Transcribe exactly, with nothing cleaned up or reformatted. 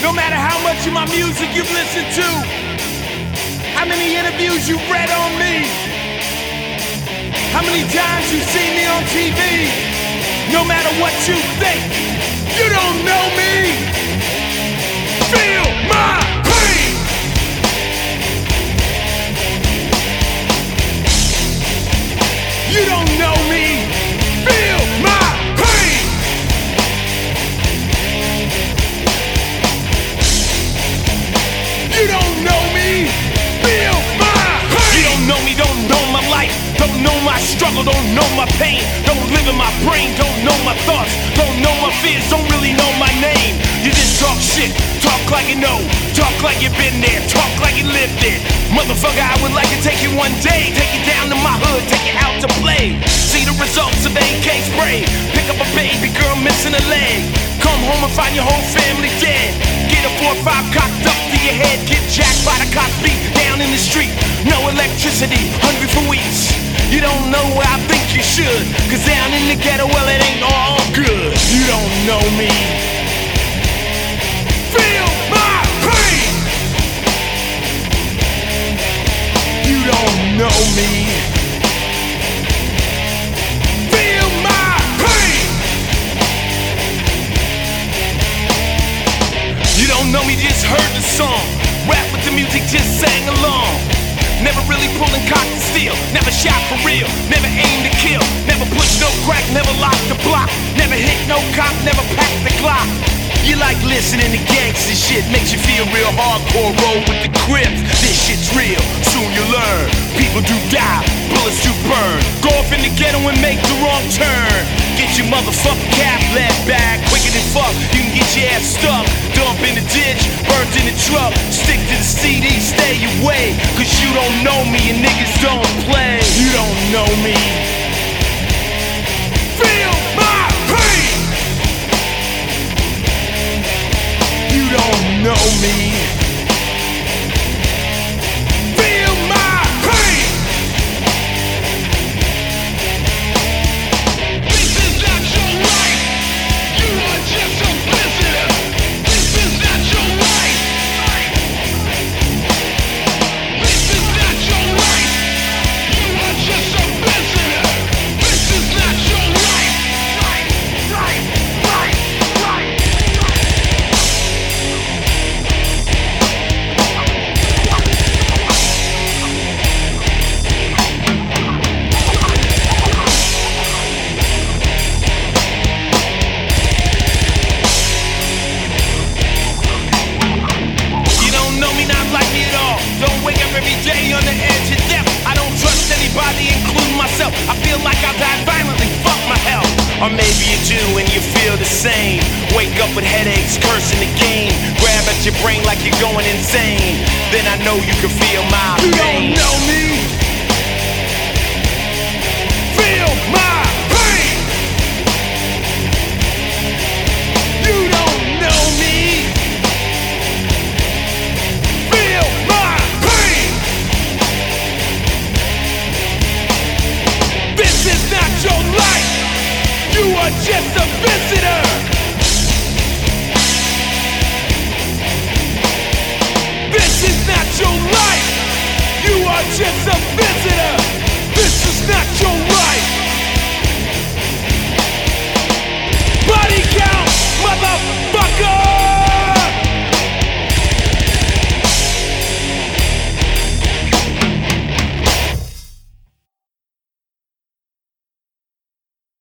No matter how much of my music you've listened to, how many interviews you've read on me, how many times you've seen me on T V, no matter what you think, you don't know me. Feel my pain. You don't know me. Feel my pain. You don't know me. Feel my pain. You don't know me, don't know my life, don't know my struggle, don't know my pain, don't live in my brain, don't know my thoughts, don't know my fears, don't really know my name. You just talk shit, talk like you know, talk like you've been there, talk like you lived it. Motherfucker, I would like to take you one day, take you down to my hood, take you out to play, see the results of A K spray, pick up a baby girl missing a leg, come home and find your whole family dead, get a four or five cocked up to your head, get jacked by the cops beat down in the street, no electricity, hungry for weeks. You don't know where I think you should, cause down in the ghetto, well, it ain't all good. You don't know me. Feel my pain. You don't know me. Feel my pain. You don't know me, just heard the song, rap with the music, just sang along. Never really pulling cock to steal, never shot for real, never aimed to kill, never pushed no crack, never locked the block, never hit no cop, never packed the Glock. You like listening to gangsta shit, makes you feel real hardcore, roll with the Crips. This shit's real, soon you learn. People do die, bullets do burn. Go off in the ghetto and make the wrong turn. Get your motherfucking cap led back, quicker than fuck, you can get your ass stuck. Dump in the ditch, burnt in the truck, stick to the C D, stay away, cause you don't know me and niggas don't play. You don't know me. Feel my pain. You don't know me. Feel my pain. This is not your right. You are just a visitor. This is not your right. This is not your right. You are just a visitor. This is not your right. Right, right, right, right. You don't know me, not like me at all. Don't wake up every day on the edge of death. I don't trust anybody, including myself. I feel like I'll die violently, fuck my health. Or maybe you do and you feel the same. Wake up with headaches, cursing the game. Grab at your brain like you're going insane. Then I know you can feel my pain. You don't know me.